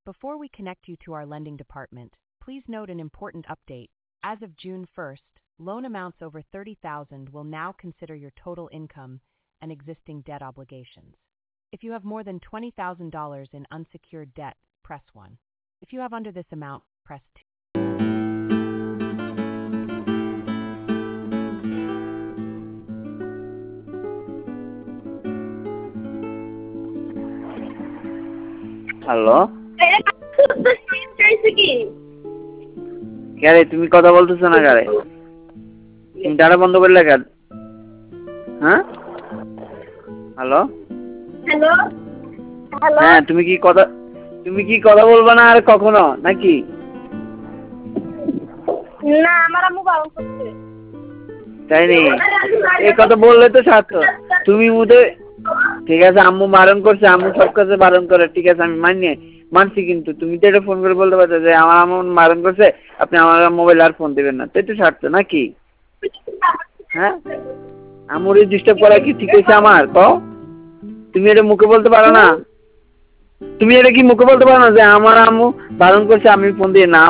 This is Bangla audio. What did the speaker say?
Before we connect you to our lending department, please note an important update. As of June 1st, loan amounts over $30,000 will now consider your total income and existing debt obligations. If you have more than $20,000 in unsecured debt, press 1. If you have under this amount, press 2. Hello কে রে তুমি কথা বলতেছো না কারে তুমি ডাটা বন্ধ করলে কেন হ্যাঁ হ্যালো হ্যালো হ্যালো হ্যাঁ তুমি কি কথা বলবা না আর কখনো নাকি না আমার আম্মু বারণ করছে তাই নি এই কথা বললে তো ছাড়তো তুমি মুদে ঠিক আছে আম্মু বারণ করছে আম্মু সব কাছে বারণ করে ঠিক আছে আমি মানছি কিন্তু তুমি তো এটা ফোন করে বলতে পারছো যে আমার আম্মু বারণ করছে আপনি আমার মোবাইল আর ফোন দিবেন না তাই তো ছাড়তো নাকি হ্যাঁ আম্মুর ডিস্টার্ব করা কি ঠিক আছে আমার কও তুমি এটা মুখে বলতে পারো না তুমি এটা কি মুখে বলতে পারো না যে আমার আম্মু বারণ করছে আমি ফোন দিয়ে না